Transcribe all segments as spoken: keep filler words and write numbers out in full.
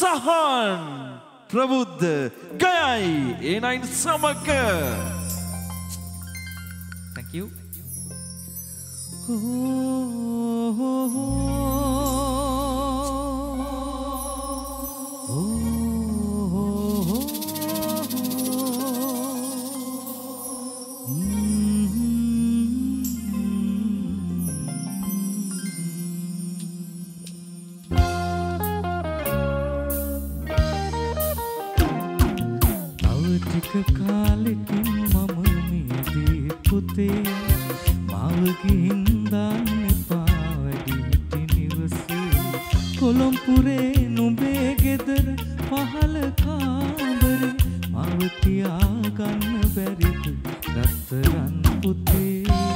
සහන් ප්‍රබුද්ධ ගයයි ඒ නයින් සමග. Thank you. කාලෙකින් මම මියදී පුතේ මාවකින් දාන්න එපා වැඩි හිටි නිවසේ කොළඹුරේ නුඹේ ගෙදර පහළ කාමරේ මාව තියා ගන්න බැරිද රත්තරන් පුතේ.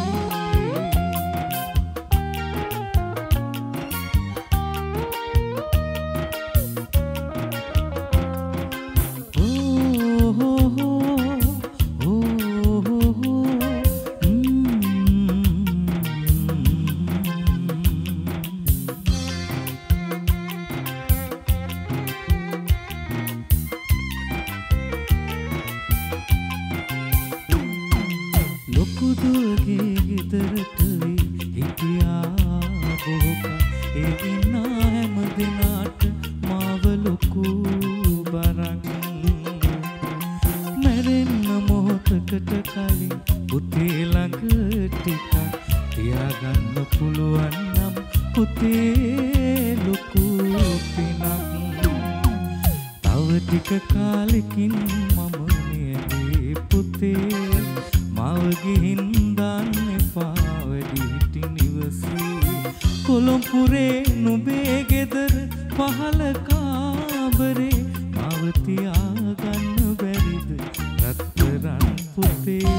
ලොකුදුවගේ ගෙදරට හිටියා බොහෝක ඒ ඉන්න හැම දෙනාට මාව ලොකු බරක් මැරෙන්න මොහොතකට කලින් පුතේ ළඟ ටිකක් තියාගන්න පුළුවන් නම් පුතේ ලොකු පිනක්. තව ටික කාලෙකින් මම මියදී පුතේ මාව ගිහින් දාන්න එපා වැඩි හිටි නිවසේ කොළඹුරේ නුඹේ ගෙදර පහළ කාමරේ මාව තියා ගන්න බැරිද රත්තරන් පුතේ.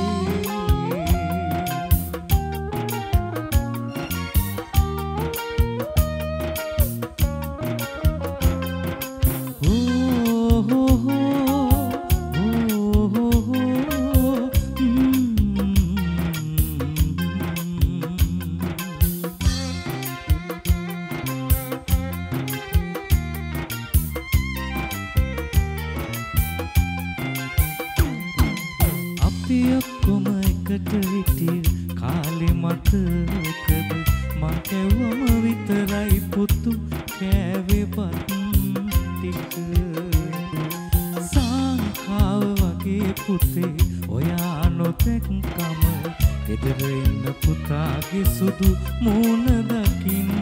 ඔක්කොම එකට හිටිය කාලේ මතකද මං කැව්වම විතරයි පුතු කෑවේ බත් ටික සංඛාව වගේ පුතේ ඔයා නොතෙක්කම ගෙදර ඉන්න පුතාගේ සුදු මූණ දකින්න.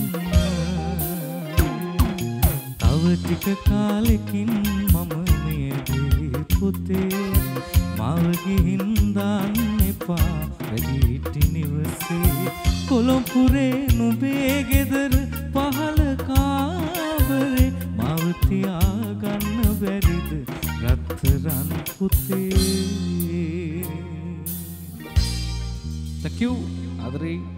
තව ටික කාලෙකින් මම මියදී පුතේ මාව ගිහින් දාන්න එපා වැඩි හිටි නිවසේ කොළඹුරේ නුඹේ ගෙදර පහළ කාමරේ මාව තියා ගන්න බැරිද රත්තරන් පුතේ. Thank you. ආදරේ